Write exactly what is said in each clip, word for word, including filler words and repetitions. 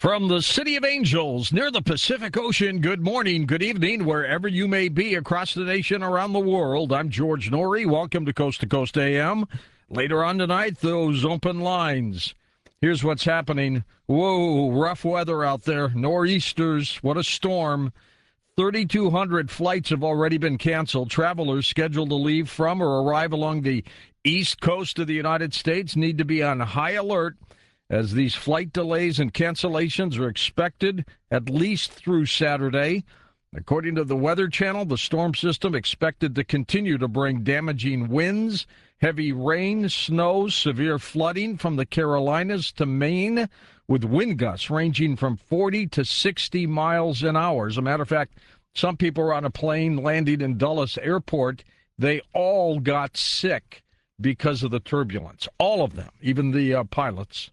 From the City of Angels near the Pacific Ocean, good morning, good evening, wherever you may be across the nation, around the world. I'm George Noory. Welcome to Coast to Coast A M. Later on tonight, those open lines. Here's what's happening. Whoa, rough weather out there. Nor'easters, what a storm. thirty-two hundred flights have already been canceled. Travelers scheduled to leave from or arrive along the east coast of the United States need to be on high alert, as these flight delays and cancellations are expected at least through Saturday. According to the Weather Channel, the storm system expected to continue to bring damaging winds, heavy rain, snow, severe flooding from the Carolinas to Maine, with wind gusts ranging from forty to sixty miles an hour. As a matter of fact, some people were on a plane landing in Dulles Airport. They all got sick because of the turbulence. All of them, even the uh, pilots.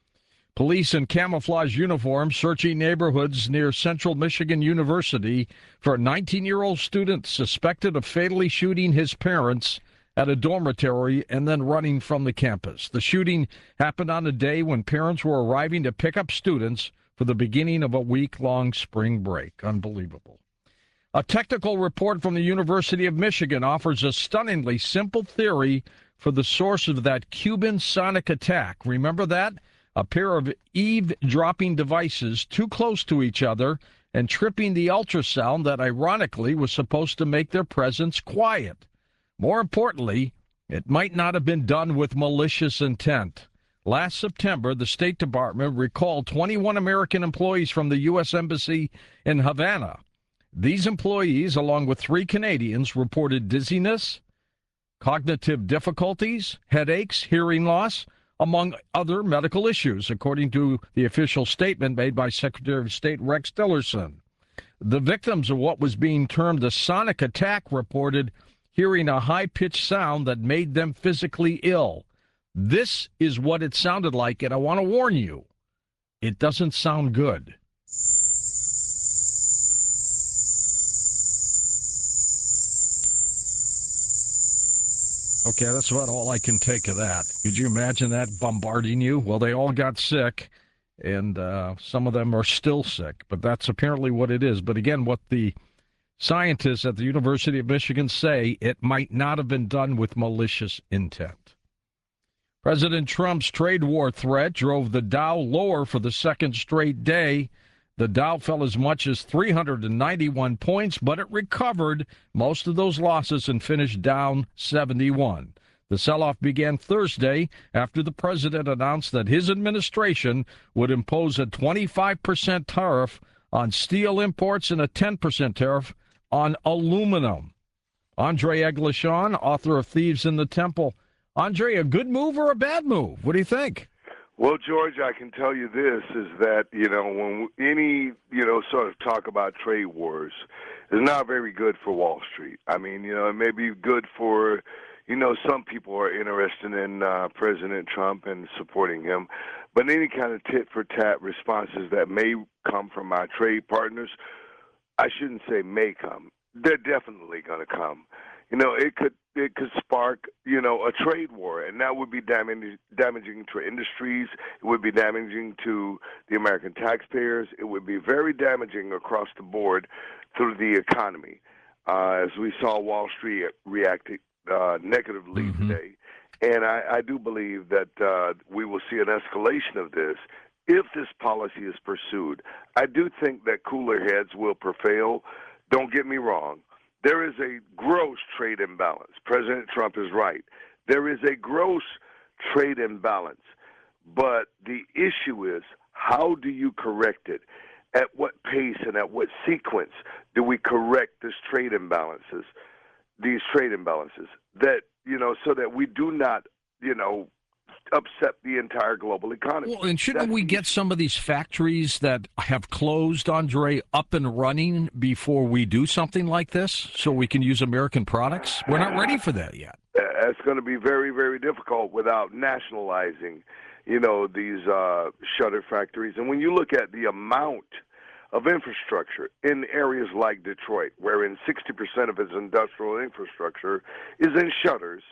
Police in camouflage uniforms searching neighborhoods near Central Michigan University for a nineteen-year-old student suspected of fatally shooting his parents at a dormitory and then running from the campus. The shooting happened on a day when parents were arriving to pick up students for the beginning of a week-long spring break. Unbelievable. A technical report from the University of Michigan offers a stunningly simple theory for the source of that Cuban sonic attack. Remember that? A pair of eavesdropping devices too close to each other and tripping the ultrasound that ironically was supposed to make their presence quiet. More importantly, it might not have been done with malicious intent. Last September, the State Department recalled twenty-one American employees from the U S Embassy in Havana. These employees, along with three Canadians, reported dizziness, cognitive difficulties, headaches, hearing loss, among other medical issues, according to the official statement made by Secretary of State Rex Tillerson. The victims of what was being termed a sonic attack reported hearing a high-pitched sound that made them physically ill. This is what it sounded like, and I want to warn you, it doesn't sound good. Okay, that's about all I can take of that. Could you imagine that bombarding you? Well, they all got sick, and uh, some of them are still sick, but that's apparently what it is. But again, what the scientists at the University of Michigan say, it might not have been done with malicious intent. President Trump's trade war threat drove the Dow lower for the second straight day. The Dow fell as much as three hundred ninety-one points, but it recovered most of those losses and finished down seventy-one. The sell-off began Thursday after the president announced that his administration would impose a twenty-five percent tariff on steel imports and a ten percent tariff on aluminum. Andre Eglishan, author of Thieves in the Temple. Andre, a good move or a bad move? What do you think? Well, George, I can tell you this, is that, you know, when any, you know, sort of talk about trade wars is not very good for Wall Street. I mean, you know, it may be good for, you know, some people are interested in uh, President Trump and supporting him, but any kind of tit-for-tat responses that may come from our trade partners, I shouldn't say may come, they're definitely going to come. You know, it could it could spark, you know, a trade war, and that would be damaging, damaging to industries. It would be damaging to the American taxpayers. It would be very damaging across the board to the economy, uh, as we saw Wall Street react uh, negatively mm-hmm. today. And I, I do believe that uh, we will see an escalation of this if this policy is pursued. I do think that cooler heads will prevail. Don't get me wrong. There is a gross trade imbalance. President Trump is right. There is a gross trade imbalance. But the issue is, how do you correct it? At what pace and at what sequence do we correct this trade imbalances, these trade imbalances, that, you know, so that we do not, you know, upset the entire global economy. Well, and shouldn't That's we get some of these factories that have closed, Andre, up and running before we do something like this so we can use American products? We're not ready for that yet. It's going to be very, very difficult without nationalizing, you know, these uh, shutter factories. And when you look at the amount of infrastructure in areas like Detroit, wherein sixty percent of its industrial infrastructure is in shutters,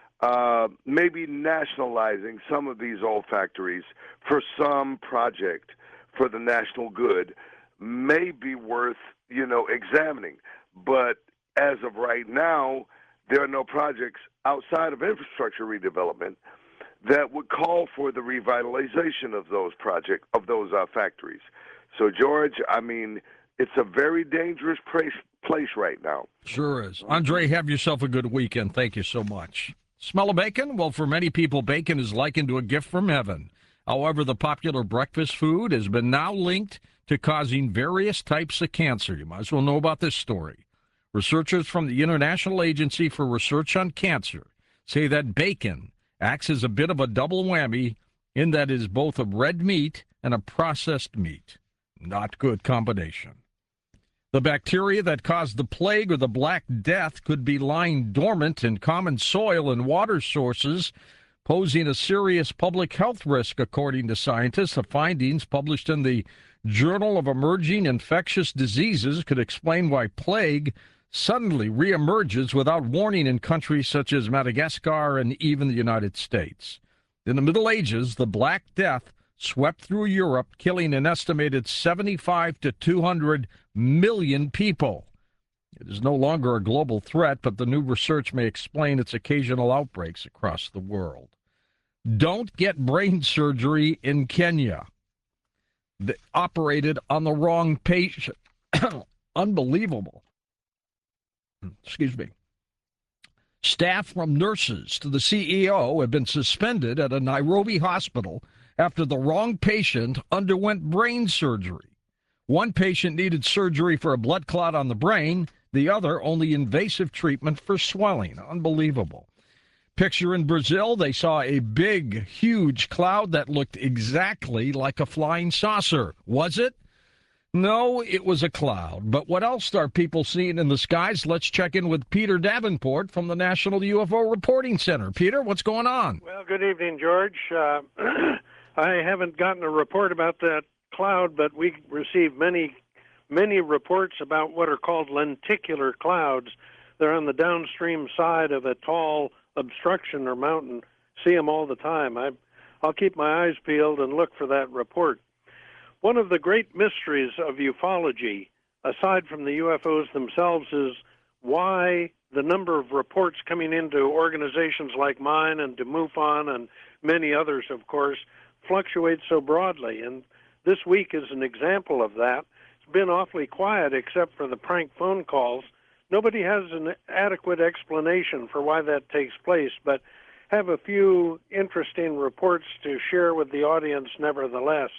Uh, maybe nationalizing some of these old factories for some project for the national good may be worth, you know, examining. But as of right now, there are no projects outside of infrastructure redevelopment that would call for the revitalization of those project of those uh, factories. So, George, I mean, it's a very dangerous place, place right now. Sure is. Andre, have yourself a good weekend. Thank you so much. Smell of bacon? Well, for many people, bacon is likened to a gift from heaven. However, the popular breakfast food has been now linked to causing various types of cancer. You might as well know about this story. Researchers from the International Agency for Research on Cancer say that bacon acts as a bit of a double whammy in that it is both a red meat and a processed meat. Not good combination. The bacteria that caused the plague or the Black Death could be lying dormant in common soil and water sources, posing a serious public health risk, according to scientists. The findings published in the Journal of Emerging Infectious Diseases could explain why plague suddenly reemerges without warning in countries such as Madagascar and even the United States. In the Middle Ages, the Black Death swept through Europe, killing an estimated seventy-five to two hundred million people. It is no longer a global threat, but the new research may explain its occasional outbreaks across the world. Don't get brain surgery in Kenya. They operated on the wrong patient. Unbelievable. Excuse me. Staff from nurses to the C E O have been suspended at a Nairobi hospital after the wrong patient underwent brain surgery. One patient needed surgery for a blood clot on the brain, the other only invasive treatment for swelling. Unbelievable. Picture in Brazil, they saw a big, huge cloud that looked exactly like a flying saucer. Was it? No, it was a cloud. But what else are people seeing in the skies? Let's check in with Peter Davenport from the National U F O Reporting Center. Peter, what's going on? Well, good evening, George. Uh, I haven't gotten a report about that cloud, but we received many, many reports about what are called lenticular clouds. They're on the downstream side of a tall obstruction or mountain. See them all the time. I, I'll keep my eyes peeled and look for that report. One of the great mysteries of ufology, aside from the U F Os themselves, is why the number of reports coming into organizations like mine and to MUFON and many others, of course, fluctuates so broadly. And this week is an example of that. It's been awfully quiet except for the prank phone calls. Nobody has an adequate explanation for why that takes place, but have a few interesting reports to share with the audience nevertheless.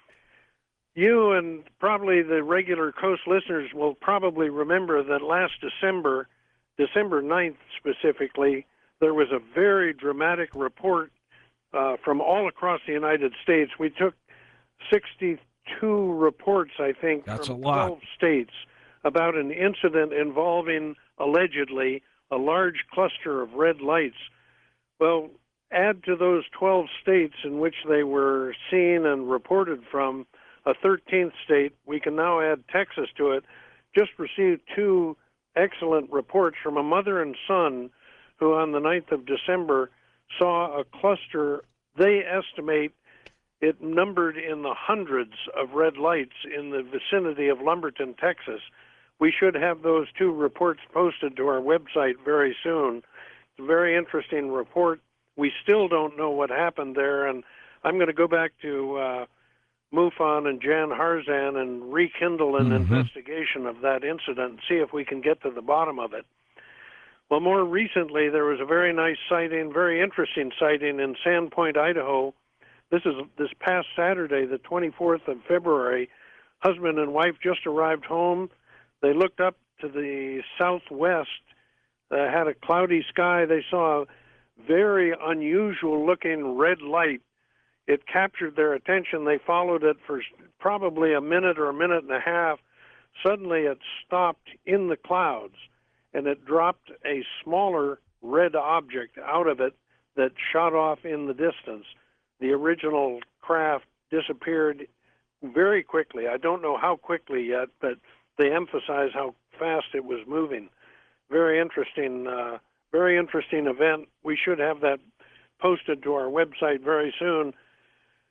You and probably the regular Coast listeners will probably remember that last December, December ninth specifically, there was a very dramatic report uh, from all across the United States. We took sixty-two reports, I think, That's from a lot. twelve states about an incident involving, allegedly, a large cluster of red lights. Well, add to those twelve states in which they were seen and reported from a thirteenth state. We can now add Texas to it. Just received two excellent reports from a mother and son who on the ninth of December saw a cluster. They estimate it numbered in the hundreds of red lights in the vicinity of Lumberton, Texas. We should have those two reports posted to our website very soon. It's a very interesting report. We still don't know what happened there, and I'm going to go back to uh, MUFON and Jan Harzan and rekindle an Mm-hmm. investigation of that incident and see if we can get to the bottom of it. Well, more recently, there was a very nice sighting, very interesting sighting in Sandpoint, Idaho. This is this past Saturday, the twenty-fourth of February. Husband and wife just arrived home. They looked up to the southwest, uh, had a cloudy sky. They saw a very unusual-looking red light. It captured their attention. They followed it for probably a minute or a minute and a half. Suddenly, it stopped in the clouds, and it dropped a smaller red object out of it that shot off in the distance. The original craft disappeared very quickly. I don't know how quickly yet, but they emphasize how fast it was moving. Very interesting, uh, very interesting event. We should have that posted to our website very soon.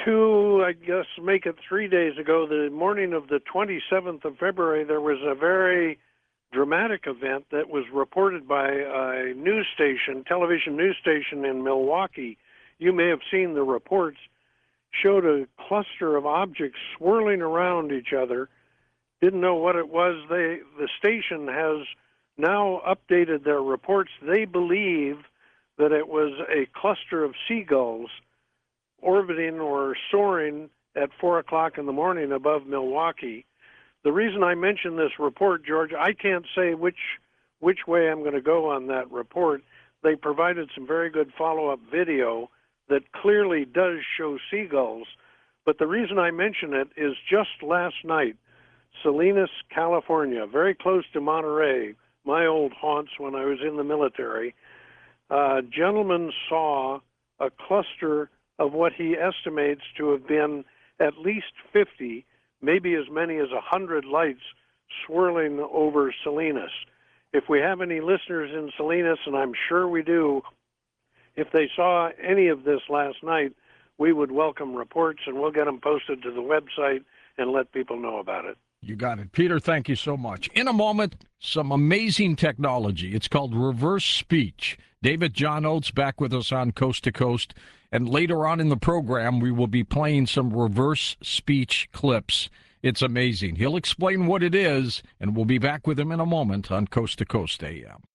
two, I guess, make it three days ago, the morning of the twenty-seventh of February, there was a very dramatic event that was reported by a news station, television news station in Milwaukee. You may have seen the reports, showed a cluster of objects swirling around each other. Didn't know what it was. They, the station has now updated their reports. They believe that it was a cluster of seagulls orbiting or soaring at four o'clock in the morning above Milwaukee. The reason I mention this report, George, I can't say which which way I'm going to go on that report. They provided some very good follow-up video that clearly does show seagulls. But the reason I mention it is just last night, Salinas, California, very close to Monterey, my old haunts when I was in the military, a gentleman saw a cluster of what he estimates to have been at least fifty, maybe as many as one hundred lights swirling over Salinas. If we have any listeners in Salinas, and I'm sure we do, if they saw any of this last night, we would welcome reports, and we'll get them posted to the website and let people know about it. You got it. Peter, thank you so much. In a moment, some amazing technology. It's called reverse speech. David John Oates back with us on Coast to Coast. And later on in the program, we will be playing some reverse speech clips. It's amazing. He'll explain what it is, and we'll be back with him in a moment on Coast to Coast A M.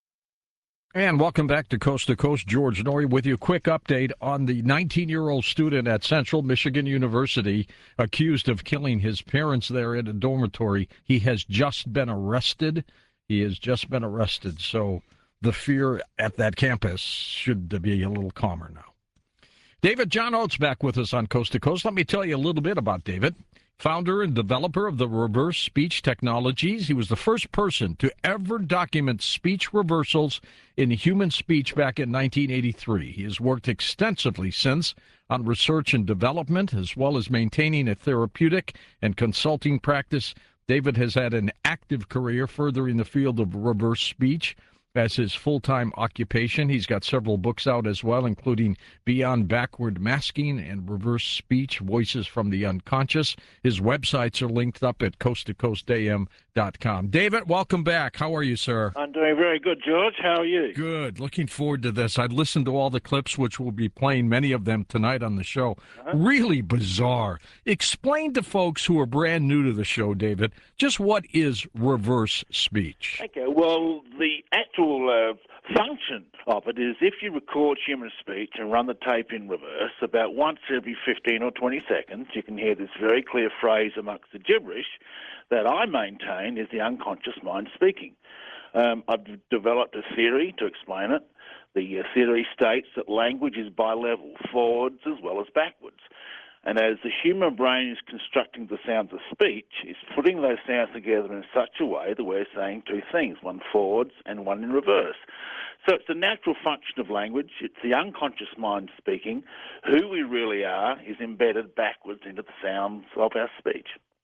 And welcome back to Coast to Coast. George Noory with you. Quick update on the nineteen-year-old student at Central Michigan University accused of killing his parents there in a dormitory. He has just been arrested. He has just been arrested. So the fear at that campus should be a little calmer now. David John Oates back with us on Coast to Coast. Let me tell you a little bit about David. Founder and developer of the reverse speech technologies. He was the first person to ever document speech reversals in human speech back in nineteen eighty-three. He has worked extensively since on research and development, as well as maintaining a therapeutic and consulting practice. David has had an active career furthering the field of reverse speech as his full-time occupation. He's got several books out as well, including Beyond Backward Masking and Reverse Speech, Voices from the Unconscious. His websites are linked up at coast to coast a m dot com. David, welcome back. How are you, sir? I'm doing very good, George. How are you? Good. Looking forward to this. I've listened to all the clips, which we'll be playing many of them tonight on the show. Uh-huh. Really bizarre. Explain to folks who are brand new to the show, David, just what is reverse speech? Okay, well, the actual uh, function of it is if you record human speech and run the tape in reverse, about once every fifteen or twenty seconds, you can hear this very clear phrase amongst the gibberish that I maintain is the unconscious mind speaking. Um, I've developed a theory to explain it. The uh, theory states that language is bilevel, forwards as well as backwards. And as the human brain is constructing the sounds of speech, it's putting those sounds together in such a way that we're saying two things, one forwards and one in reverse. So it's the natural function of language. It's the unconscious mind speaking. Who we really are is embedded backwards into the sounds of our speech.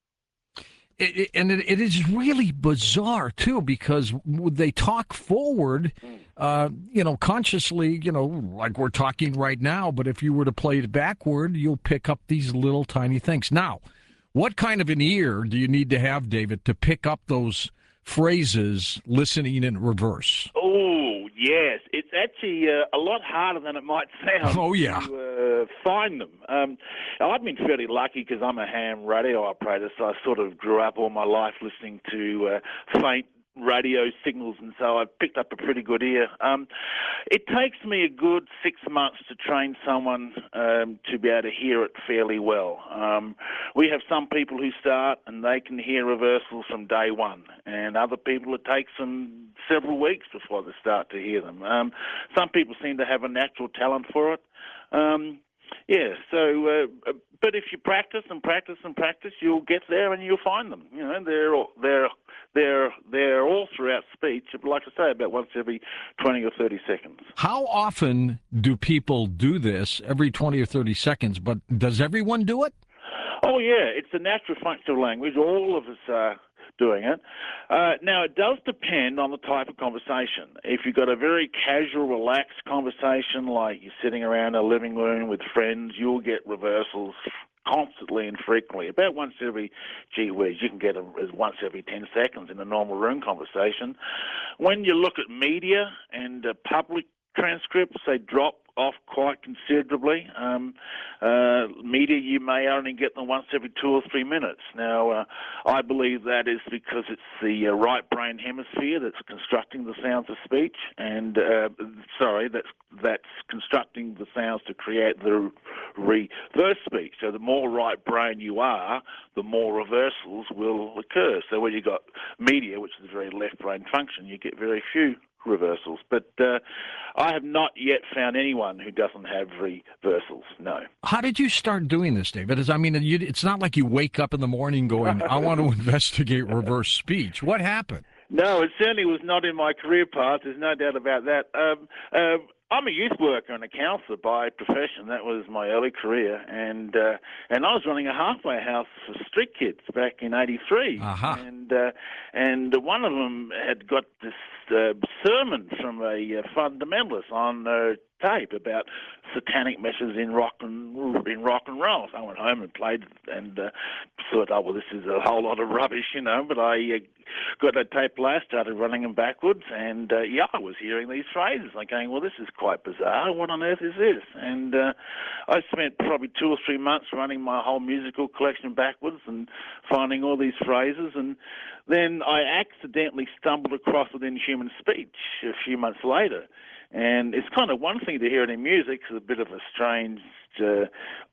It, it, and it, it is really bizarre, too, because they talk forward, uh, you know, consciously, you know, like we're talking right now. But if you were to play it backward, you'll pick up these little tiny things. Now, what kind of an ear do you need to have, David, to pick up those phrases listening in reverse? Oh, yes. It's actually uh, a lot harder than it might sound. Oh, yeah. To uh, find them. Um, I've been fairly lucky because I'm a ham radio operator, so I sort of grew up all my life listening to uh, faint radio signals, and so I've picked up a pretty good ear. Um, it takes me a good six months to train someone um, to be able to hear it fairly well. Um, we have some people who start and they can hear reversals from day one, and other people it takes them several weeks before they start to hear them. Um, some people seem to have a natural talent for it. Um, Yeah, so, uh, but if you practice and practice and practice, you'll get there and you'll find them. You know, they're all, they're they're they're all throughout speech. Like I say, about once every twenty or thirty seconds. How often do people do this? Every twenty or thirty seconds, but does everyone do it? Oh yeah, it's a natural function of language. All of us are doing it. Uh, now, it does depend on the type of conversation. If you've got a very casual, relaxed conversation, like you're sitting around a living room with friends, you'll get reversals constantly and frequently, about once every, gee whiz, you can get them as once every ten seconds in a normal room conversation. When you look at media and uh, public transcripts, they drop off quite considerably. Um, uh, media, you may only get them once every two or three minutes. Now, uh, I believe that is because it's the uh, right brain hemisphere that's constructing the sounds of speech, and uh, sorry, that's that's constructing the sounds to create the reverse speech. So the more right brain you are, the more reversals will occur. So when you got media, which is a very left brain function, you get very few reversals. But uh, I have not yet found anyone who doesn't have reversals, no. How did you start doing this, David? As I mean, you, it's not like you wake up in the morning going, I want to investigate reverse speech. What happened? No, it certainly was not in my career path. There's no doubt about that. Um, uh, I'm a youth worker and a counsellor by profession. That was my early career, and uh, and I was running a halfway house for street kids back in eighty-three. Uh-huh. And uh, and one of them had got this uh, sermon from a uh, fundamentalist on uh, tape about satanic messages in rock and in rock and roll. So I went home and played and uh, thought, oh well, this is a whole lot of rubbish, you know. But I uh, got that tape blast, started running them backwards, and uh, yeah, I was hearing these phrases. Like going, well, this is quite bizarre. What on earth is this? And uh, I spent probably two or three months running my whole musical collection backwards and finding all these phrases. And then I accidentally stumbled across Within Human Speech a few months later. And it's kind of one thing to hear it in music, it's a bit of a strange uh,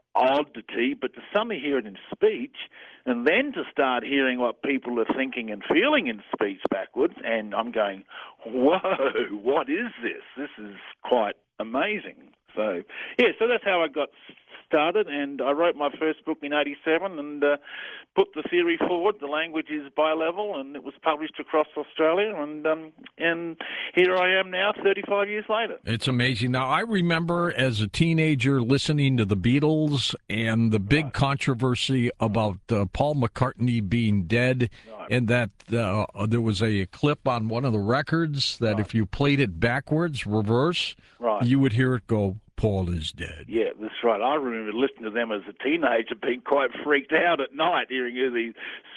oddity, but to suddenly hear it in speech, and then to start hearing what people are thinking and feeling in speech backwards, and I'm going, whoa, what is this? This is quite amazing. So, yeah, so that's how I got started, and I wrote my first book in eighty-seven and uh, put the theory forward. The language is bi-level, and it was published across Australia, and um, and here I am now, thirty-five years later. It's amazing. Now, I remember as a teenager listening to the Beatles and the big right. controversy about uh, Paul McCartney being dead, right. and that uh, there was a clip on one of the records that right. if you played it backwards, reverse, right. you would hear it go, Paul is dead. Yeah, that's right. I remember listening to them as a teenager, being quite freaked out at night, hearing these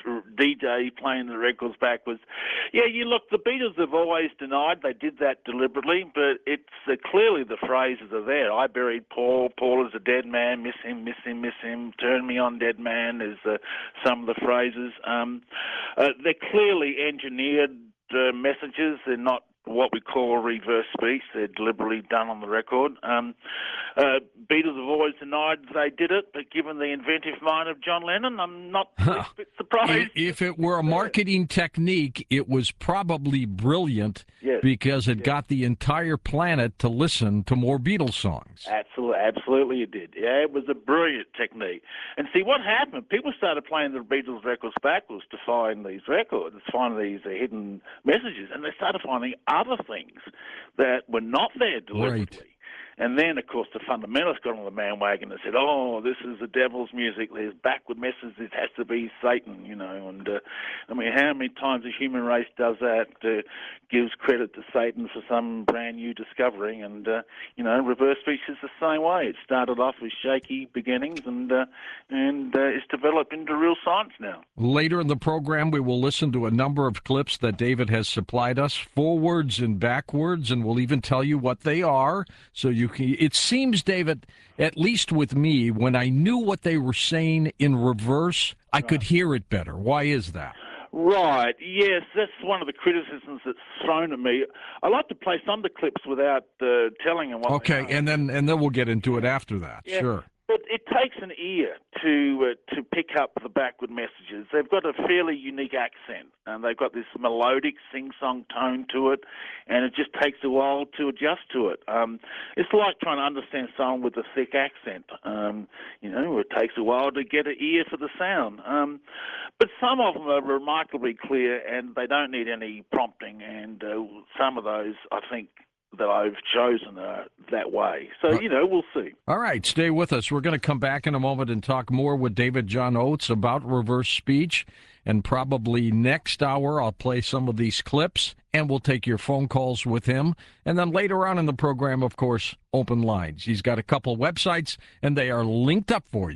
D J playing the records backwards. Yeah, you look, the Beatles have always denied they did that deliberately, but it's uh, clearly the phrases are there. I buried Paul, Paul is a dead man, miss him, miss him, miss him, turn me on, dead man, is uh, some of the phrases. Um, uh, they're clearly engineered uh, messages. They're not what we call reverse speech. They're deliberately done on the record. Um, uh, Beatles have always denied they did it, but given the inventive mind of John Lennon, I'm not a bit surprised. If it were a marketing technique, it was probably brilliant yes. because it yes. got the entire planet to listen to more Beatles songs. Absolutely, absolutely it did. Yeah, it was a brilliant technique. And see, what happened, people started playing the Beatles records backwards to find these records, find these uh, hidden messages, and they started finding other things that were not there deliberately. Right. And then, of course, the fundamentalists got on the bandwagon and said, oh, this is the devil's music. There's backward messages. It has to be Satan, you know. And, uh, I mean, how many times the human race does that, uh, gives credit to Satan for some brand new discovery? And, uh, you know, reverse speech is the same way. It started off with shaky beginnings and, uh, and uh, it's developed into real science now. Later in the program, we will listen to a number of clips that David has supplied us, forwards and backwards, and we'll even tell you what they are, so you can, it seems, David, at least with me, when I knew what they were saying in reverse, I right. could hear it better. Why is that? Right, yes, that's one of the criticisms that's thrown at me. I like to play some of the clips without uh, telling them what Okay, and then and then we'll get into it after that, yeah. sure. But it takes an ear to uh, to pick up the backward messages. They've got a fairly unique accent, and they've got this melodic sing-song tone to it, and it just takes a while to adjust to it. Um, it's like trying to understand someone with a thick accent. Um, you know, it takes a while to get an ear for the sound. Um, but some of them are remarkably clear, and they don't need any prompting, and uh, some of those, I think, that I've chosen uh, that way. So, you know, we'll see. All right, stay with us. We're going to come back in a moment and talk more with David John Oates about reverse speech. And probably next hour, I'll play some of these clips, and we'll take your phone calls with him. And then later on in the program, of course, open lines. He's got a couple websites, and they are linked up for you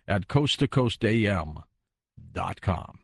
at coast to coast a m dot com.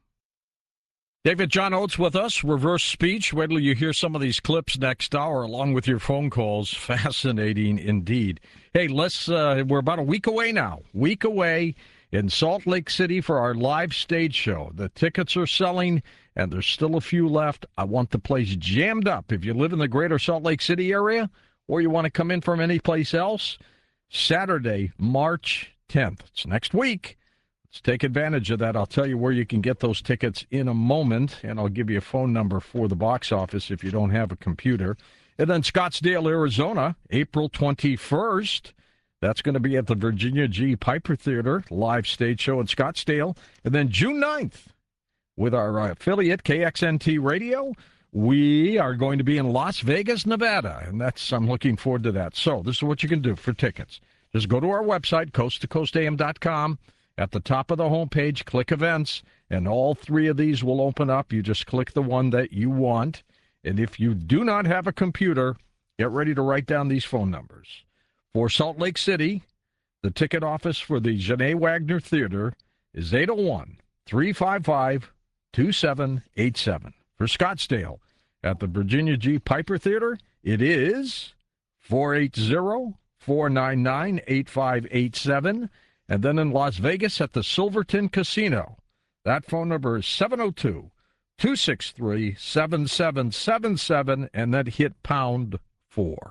David John Oates with us, reverse speech. Wait till you hear some of these clips next hour along with your phone calls. Fascinating indeed. Hey, let's, uh, we're about a week away now. Week away in Salt Lake City for our live stage show. The tickets are selling, and there's still a few left. I want the place jammed up. If you live in the greater Salt Lake City area or you want to come in from any place else, Saturday, March tenth. It's next week. Let's take advantage of that. I'll tell you where you can get those tickets in a moment, and I'll give you a phone number for the box office if you don't have a computer. And then Scottsdale, Arizona, April twenty-first. That's going to be at the Virginia G. Piper Theater, live stage show in Scottsdale. And then June ninth, with our affiliate, K X N T Radio, we are going to be in Las Vegas, Nevada, and that's I'm looking forward to that. So this is what you can do for tickets. Just go to our website, coast to coast a m dot com. At the top of the homepage, click events, and all three of these will open up. You just click the one that you want. And if you do not have a computer, get ready to write down these phone numbers. For Salt Lake City, the ticket office for the Janae Wagner Theater is eight oh one, three five five, two seven eight seven. For Scottsdale, at the Virginia G. Piper Theater, it is four eight zero, four nine nine, eight five eight seven. And then in Las Vegas at the Silverton Casino, that phone number is seven oh two, two six three, seven seven seven seven, and then hit pound four.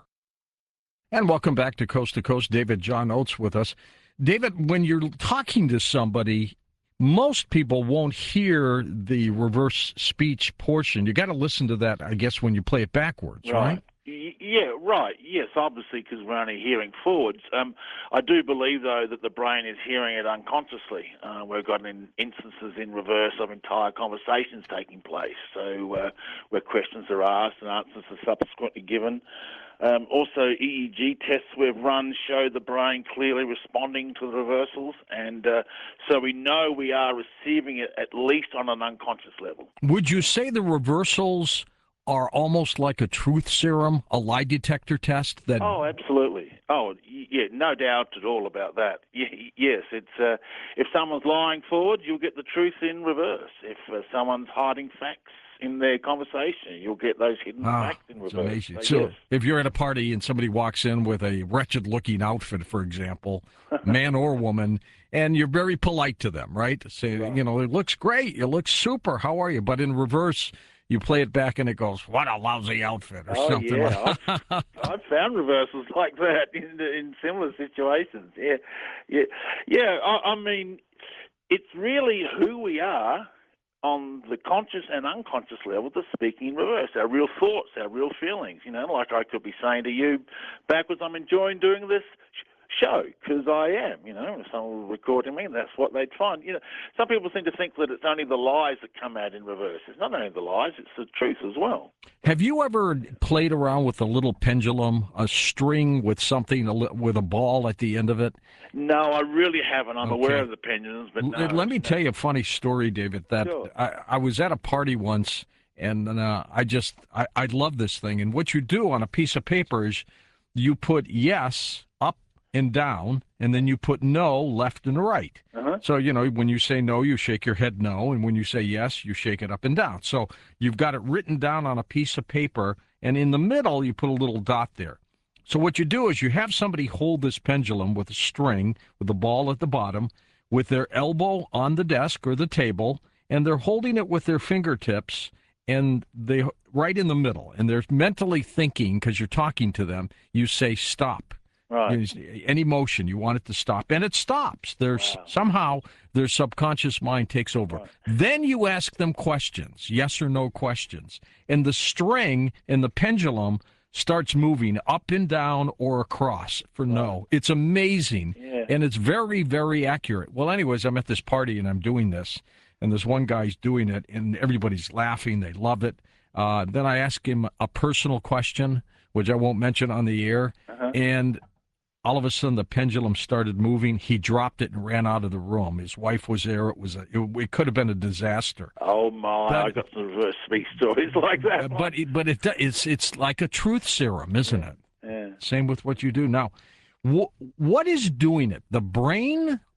And welcome back to Coast to Coast. David John Oates with us. David, when you're talking to somebody, most people won't hear the reverse speech portion. You got to listen to that, I guess, when you play it backwards, right? right? Yeah, right. Yes, obviously, because we're only hearing forwards. Um, I do believe, though, that the brain is hearing it unconsciously. Uh, we've got in instances in reverse of entire conversations taking place, so uh, where questions are asked and answers are subsequently given. Um, also, E E G tests we've run show the brain clearly responding to the reversals, and uh, so we know we are receiving it at least on an unconscious level. Would you say the reversals are almost like a truth serum, a lie detector test? That Oh, absolutely. Oh, yeah, no doubt at all about that. Yes, it's uh, if someone's lying forward, you'll get the truth in reverse. If uh, someone's hiding facts in their conversation, you'll get those hidden ah, facts in reverse. Amazing. So, so yes. If you're at a party and somebody walks in with a wretched-looking outfit, for example, man or woman, and you're very polite to them, right? Say, right. you know, it looks great, you look super, how are you? But in reverse, you play it back and it goes, what a lousy outfit, or oh, something yeah. like that. I've, I've found reversals like that in, in similar situations. Yeah, yeah, yeah. I, I mean, it's really who we are on the conscious and unconscious level that's speaking in reverse, our real thoughts, our real feelings. You know, like I could be saying to you backwards, I'm enjoying doing this show because I am, you know, if someone were recording me, that's what they'd find. You know, some people seem to think that it's only the lies that come out in reverse. It's not only the lies, it's the truth as well. Have you ever played around with a little pendulum, a string with something, with a ball at the end of it? No, I really haven't. I'm okay. aware of the pendulums, but no. Let me no. tell you a funny story, David, that Sure. I, I was at a party once, and uh, I just, I, I love this thing. And what you do on a piece of paper is you put yes up and down, and then you put no left and right. Uh-huh. So, you know, when you say no, you shake your head no, and when you say yes, you shake it up and down. So you've got it written down on a piece of paper, and in the middle, you put a little dot there. So what you do is you have somebody hold this pendulum with a string, with a ball at the bottom, with their elbow on the desk or the table, and they're holding it with their fingertips, and they right in the middle, and they're mentally thinking, because you're talking to them, you say stop. Right. Any motion, you want it to stop, and it stops. There's wow. somehow their subconscious mind takes over. Right. Then you ask them questions, yes or no questions, and the string and the pendulum starts moving up and down or across for right. no. It's amazing, yeah. and it's very, very accurate. Well, anyways, I'm at this party, and I'm doing this, and this one guy's doing it, and everybody's laughing. They love it. Uh, then I ask him a personal question, which I won't mention on the air, uh-huh. and all of a sudden, the pendulum started moving. He dropped it and ran out of the room. His wife was there. It was a, it, it could have been a disaster. Oh my! But, I got some reverse speech stories like that. But it, but it it's it's like a truth serum, isn't yeah. it? Yeah. Same with what you do now. Wh- what is doing it? The brain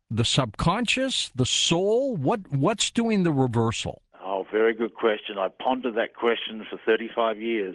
the subconscious, the soul? What what's doing the reversal? Oh, very good question. I pondered that question for thirty-five years.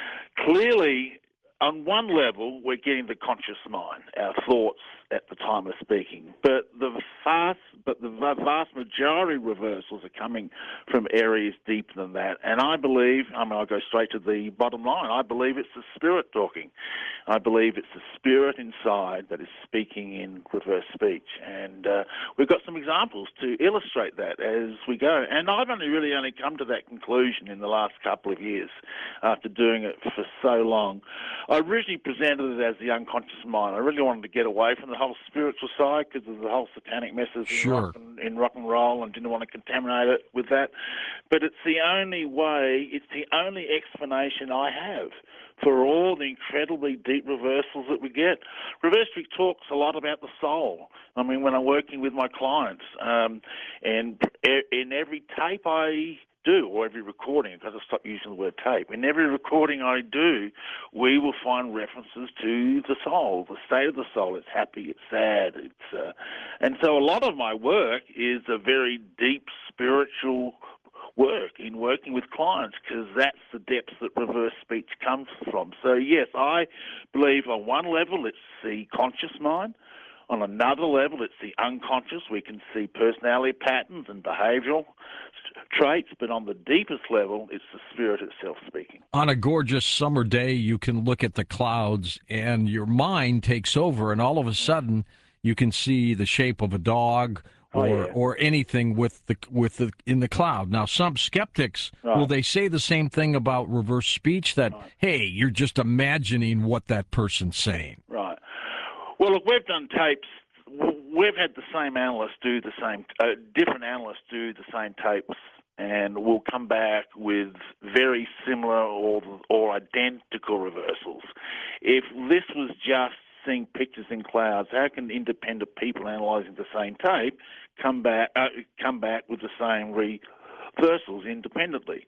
Clearly, on one level, we're getting the conscious mind, our thoughts at the time of speaking. But the vast, but the vast majority of reversals are coming from areas deeper than that. And I believe, I mean, I'll go straight to the bottom line. I believe it's the spirit talking. I believe it's the spirit inside that is speaking in reverse speech. And uh, we've got some examples to illustrate that as we go. And I've only really only come to that conclusion in the last couple of years after doing it for so long. I originally presented it as the unconscious mind. I really wanted to get away from the whole spiritual side because of the whole satanic message Sure. in, rock and, in rock and roll, and didn't want to contaminate it with that. But it's the only way, it's the only explanation I have for all the incredibly deep reversals that we get. Reverse speech talks a lot about the soul. I mean, when I'm working with my clients, um, and in every tape I do, or every recording, because I stopped using the word tape. In every recording I do, we will find references to the soul, the state of the soul. It's happy, it's sad, it's uh, and so a lot of my work is a very deep spiritual work in working with clients, because that's the depths that reverse speech comes from. So yes, I believe on one level it's the conscious mind. On another level, it's the unconscious. We can see personality patterns and behavioral traits, but on the deepest level, it's the spirit itself speaking. On a gorgeous summer day, you can look at the clouds and your mind takes over, and all of a sudden you can see the shape of a dog or Oh, yeah. or anything with the with the in the cloud. Now, some skeptics, Right. will they say the same thing about reverse speech, that, hey, you're just imagining what that person's saying? Right. Well, look, we've done tapes. We've had the same analysts do the same, uh, different analysts do the same tapes, and we'll come back with very similar or or identical reversals. If this was just seeing pictures in clouds, how can independent people analysing the same tape come back uh, come back with the same reversals independently?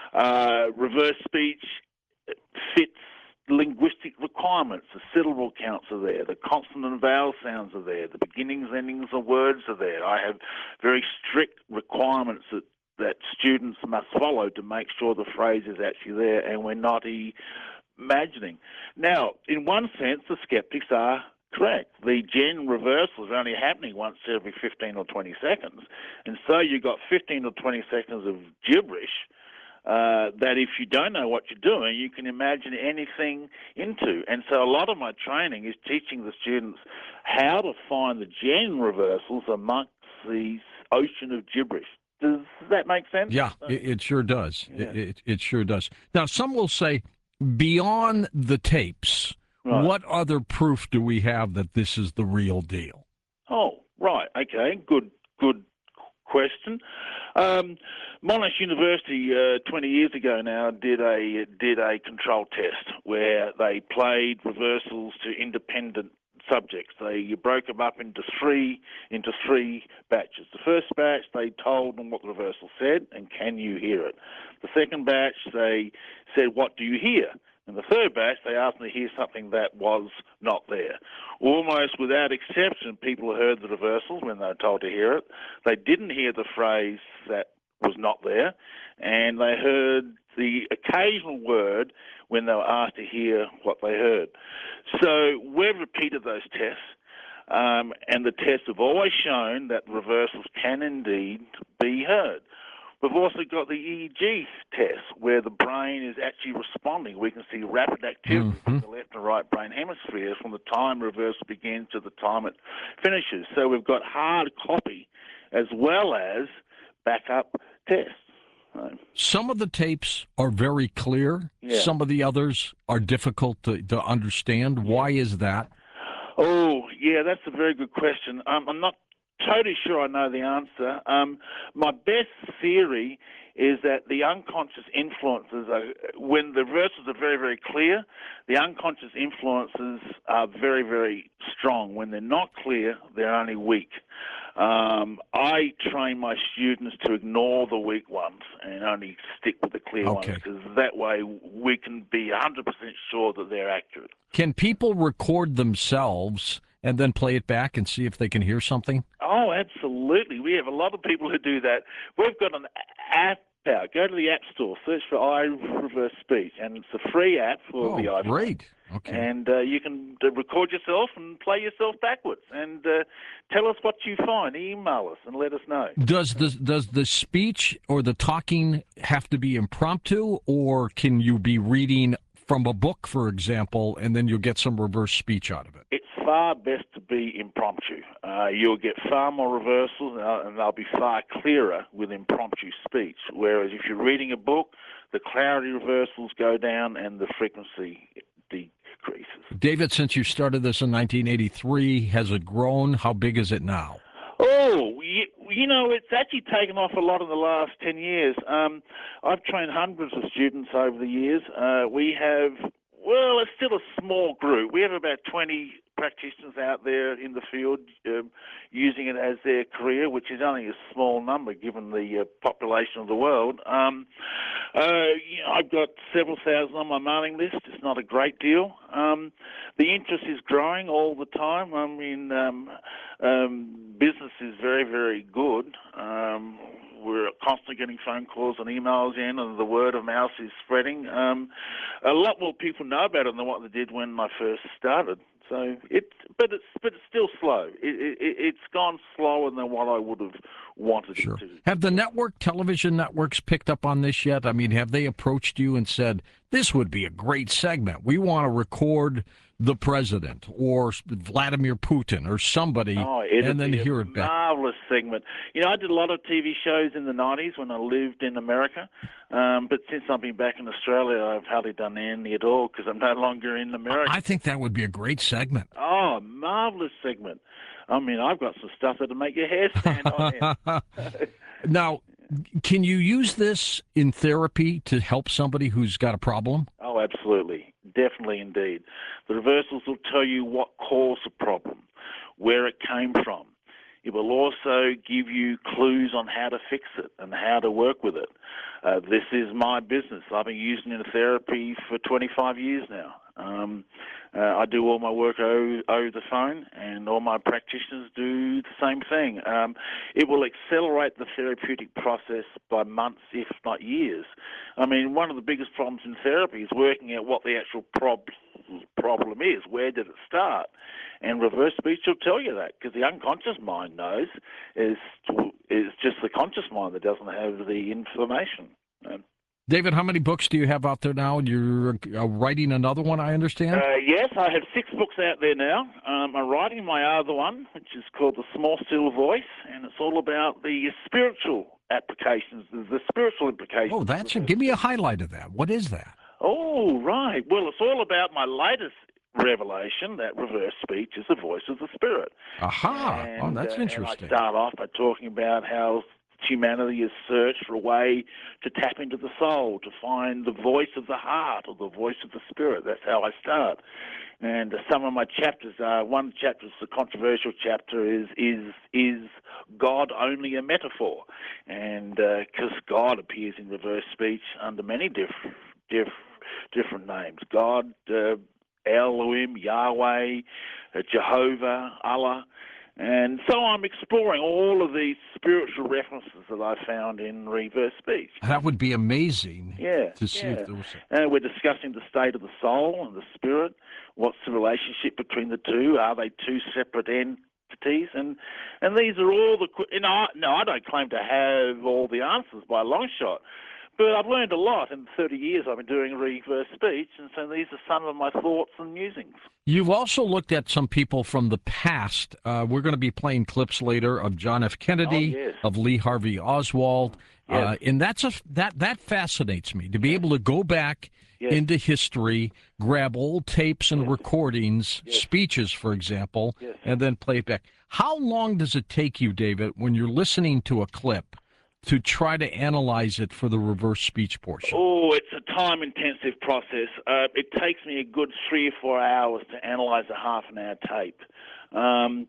Uh, reverse speech fits linguistic requirements. The syllable counts are there. The consonant and vowel sounds are there. The beginnings, endings of words are there. I have very strict requirements that, that students must follow to make sure the phrase is actually there and we're not imagining. Now, in one sense, the skeptics are correct. The gen reversals are only happening once every fifteen or twenty seconds. And so you've got fifteen or twenty seconds of gibberish Uh, that if you don't know what you're doing, you can imagine anything into. And so a lot of my training is teaching the students how to find the gen reversals amongst the ocean of gibberish. Does that make sense? Yeah, it, it sure does. Yeah. It, it, it sure does. Now, some will say, beyond the tapes, Right. what other proof do we have that this is the real deal? Oh, right. Okay. Good. Good question. Um, Monash University uh, twenty years ago now did a did a control test where they played reversals to independent subjects. They broke them up into three into three batches. The first batch, they told them what the reversal said and can you hear it. The second batch, they said, what do you hear? And the third batch, they asked them to hear something that was not there. Almost without exception, people heard the reversals when they were told to hear it. They didn't hear the phrase that was not there, and they heard the occasional word when they were asked to hear what they heard. So we've repeated those tests, um, and the tests have always shown that reversals can indeed be heard. We've also got the E E G test, where the brain is actually responding. We can see rapid activity Mhm. from the left and right brain hemispheres from the time reversal begins to the time it finishes. So we've got hard copy as well as backup tests. So, Some of the tapes are very clear. Yeah. Some of the others are difficult to, to understand. Why is that? oh, yeah, that's a very good question. Um, I'm not totally sure I know the answer. Um, my best theory is that the unconscious influences are, when the reversals are very, very clear, the unconscious influences are very, very strong. When they're not clear, they're only weak. Um, I train my students to ignore the weak ones and only stick with the clear Okay. ones, because that way we can be one hundred percent sure that they're accurate. Can people record themselves and then play it back and see if they can hear something? Oh, absolutely. We have a lot of people who do that. We've got an app out. Go to the App Store, search for iReverse Speech, and it's a free app for Oh, the iPhone. great. Okay. And uh, you can uh, record yourself and play yourself backwards. And uh, tell us what you find. Email us and let us know. Does the does the speech or the talking have to be impromptu, or can you be reading from a book, for example, and then you'll get some reverse speech out of it? It's far best to be impromptu. Uh, you'll get far more reversals, uh, and they'll be far clearer with impromptu speech. Whereas if you're reading a book, the clarity reversals go down and the frequency decreases. David, since you started this in nineteen eighty-three, has it grown? How big is it now? Oh, you, you know, it's actually taken off a lot in the last ten years. Um, I've trained hundreds of students over the years. Uh, we have, well, it's still a small group. We have about twenty practitioners out there in the field um, using it as their career, which is only a small number given the uh, population of the world. Um, uh, you know, I've got several thousand on my mailing list. It's not a great deal. Um, the interest is growing all the time. I mean, um, um, business is very, very good. Um, we're constantly getting phone calls and emails in, and the word of mouth is spreading. Um, a lot more people know about it than what they did when I first started. So it, but it's but it's still slow. It, it, it's gone slower than what I would have wanted Sure. it to. Have the network television networks picked up on this yet? I mean, have they approached you and said, this would be a great segment? We want to record the president or Vladimir Putin or somebody, Oh, and then be hear a it back. marvelous segment. You know, I did a lot of T V shows in the nineties when I lived in America, um, but since I've been back in Australia, I've hardly done any at all because I'm no longer in America. I think that would be a great segment. Oh, marvelous segment. I mean, I've got some stuff that'll make your hair stand on end. Now, can you use this in therapy to help somebody who's got a problem? Oh, absolutely. Definitely indeed. The reversals will tell you what caused the problem, where it came from. It will also give you clues on how to fix it and how to work with it. Uh, this is my business. I've been using it in therapy for twenty-five years now. Um, uh, I do all my work over, over the phone, and all my practitioners do the same thing. Um, it will accelerate the therapeutic process by months, if not years. I mean, one of the biggest problems in therapy is working out what the actual prob- problem is. Where did it start? And reverse speech will tell you that, because the unconscious mind knows. Is is just the conscious mind that doesn't have the information. Um, David, how many books do you have out there now? You're uh, writing another one, I understand? Uh, yes, I have six books out there now. Um, I'm writing my other one, which is called The Small Still Voice, and it's all about the spiritual applications, the, the spiritual implications. Oh, that's a, give me a highlight of that. What is that? Oh, right. Well, it's all about my latest revelation that reverse speech is the voice of the spirit. Aha. And, oh, that's uh, interesting. And I start off by talking about how humanity has searched for a way to tap into the soul, to find the voice of the heart or the voice of the spirit. That's how I start. And uh, some of my chapters are, one chapter is the controversial chapter is, is, is God only a metaphor? And because uh, God appears in reverse speech under many diff, diff, different names. God, uh, Elohim, Yahweh, uh, Jehovah, Allah. And so I'm exploring all of these spiritual references that I found in reverse speech. That would be amazing Yeah, to see yeah. if there was a... And we're discussing the state of the soul and the spirit. What's the relationship between the two? Are they two separate entities? And and these are all the... You know, I, no, I don't claim to have all the answers by a long shot. But I've learned a lot in thirty years I've been doing reverse speech, and so these are some of my thoughts and musings. You've also looked at some people from the past. Uh, we're going to be playing clips later of John F. Kennedy, Oh, yes. of Lee Harvey Oswald, Yes. uh, and that's a that that fascinates me to be able to go back Yes. into history, grab old tapes and recordings, Yes. speeches, for example, Yes. and then play it back. How long does it take you, David, when you're listening to a clip, to try to analyze it for the reverse speech portion? Oh, it's a time-intensive process. Uh, it takes me a good three or four hours to analyze a half-an-hour tape. Um,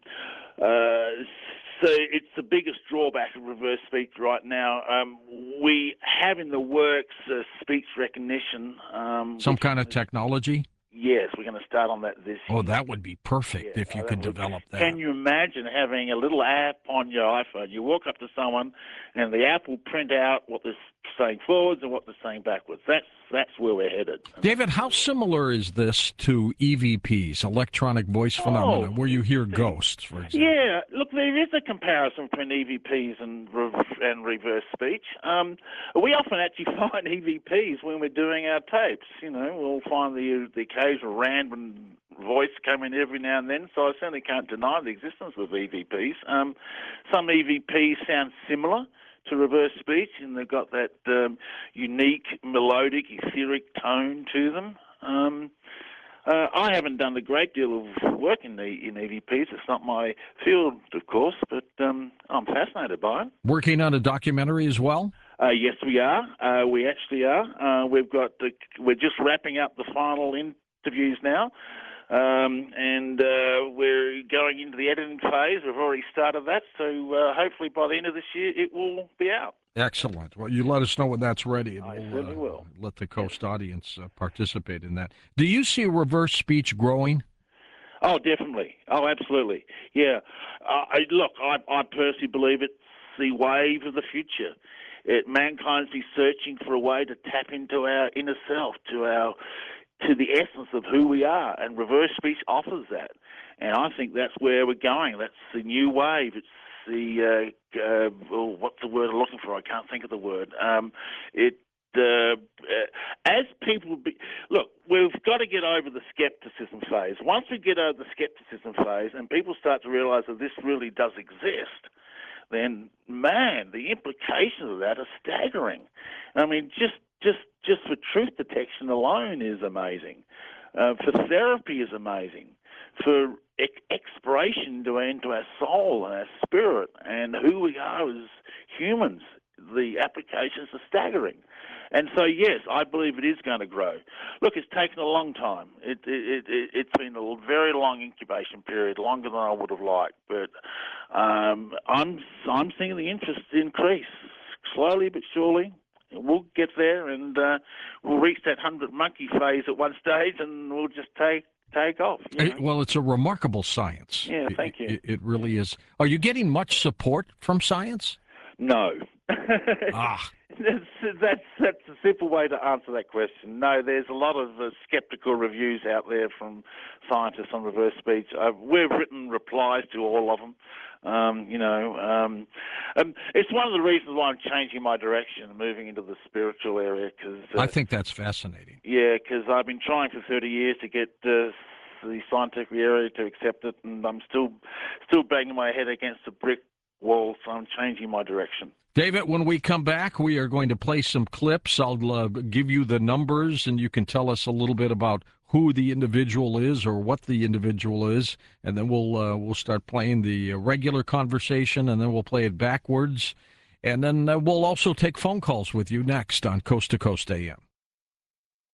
uh, so it's the biggest drawback of reverse speech right now. Um, we have in the works uh, speech recognition. Um, Some which- kind of technology? yes, we're going to start on that this year. Oh, that would be perfect Yeah, if you uh, could that would- develop that. Can you imagine having a little app on your iPhone? You walk up to someone, and the app will print out what they're saying forwards and what they're saying backwards. That's that's where we're headed. David, how similar is this to E V Ps, electronic voice phenomena, Oh, where you hear interesting. ghosts, for example? Yeah, look, there is a comparison between E V Ps and re- and reverse speech. Um, we often actually find E V Ps when we're doing our tapes. You know, we'll find the the occasional random voice coming every now and then. So I certainly can't deny the existence of E V Ps. Um, some E V Ps sound similar to reverse speech, and they've got that um, unique, melodic, etheric tone to them. Um, uh, I haven't done a great deal of work in, the, in E V Ps. It's not my field, of course, but um, I'm fascinated by it. Working on a documentary as well? Uh, yes, we are. Uh, we actually are. Uh, we've got the, we're just wrapping up the final interviews now. Um, and uh, we're going into the editing phase. We've already started that, so uh, hopefully by the end of this year it will be out. Excellent. Well, you let us know when that's ready, and I we'll certainly uh, will. let the Coast audience uh, participate in that. Do you see reverse speech growing? Oh, definitely. Oh, absolutely. Yeah. Uh, I, look, I, I personally believe it's the wave of the future. It, mankind's be searching for a way to tap into our inner self, to our to the essence of who we are, and reverse speech offers that. And I think that's where we're going. That's the new wave. It's the, uh, uh, well, what's the word I'm looking for? I can't think of the word. Um, it, uh, uh, as people, be, look, we've got to get over the skepticism phase. Once we get over the skepticism phase and people start to realize that this really does exist, then, man, the implications of that are staggering. I mean, just Just just for truth detection alone is amazing. Uh, for therapy is amazing. For ex- exploration into, into our soul and our spirit and who we are as humans, the applications are staggering. And so, yes, I believe it is going to grow. Look, it's taken a long time. It, it, it, it's been a very long incubation period, longer than I would have liked. But um, I'm I'm seeing the interest increase slowly but surely. We'll get there, and uh, we'll reach that hundred monkey phase at one stage, and we'll just take take off. You know? It- well, it's a remarkable science. Yeah, thank you. It, it really is. Are you getting much support from science? No. Ah, That's, that's that's a simple way to answer that question. No, there's a lot of uh, skeptical reviews out there from scientists on reverse speech. Uh, we've written replies to all of them. Um, you know, um, um, it's one of the reasons why I'm changing my direction and moving into the spiritual area. Cause, uh, I think that's fascinating. yeah, because I've been trying for thirty years to get uh, the scientific area to accept it, and I'm still still banging my head against a brick wall, so I'm changing my direction. David, when we come back, we are going to play some clips. I'll uh, give you the numbers, and you can tell us a little bit about who the individual is or what the individual is, and then we'll uh, we'll start playing the regular conversation, and then we'll play it backwards, and then uh, we'll also take phone calls with you next on Coast to Coast A M.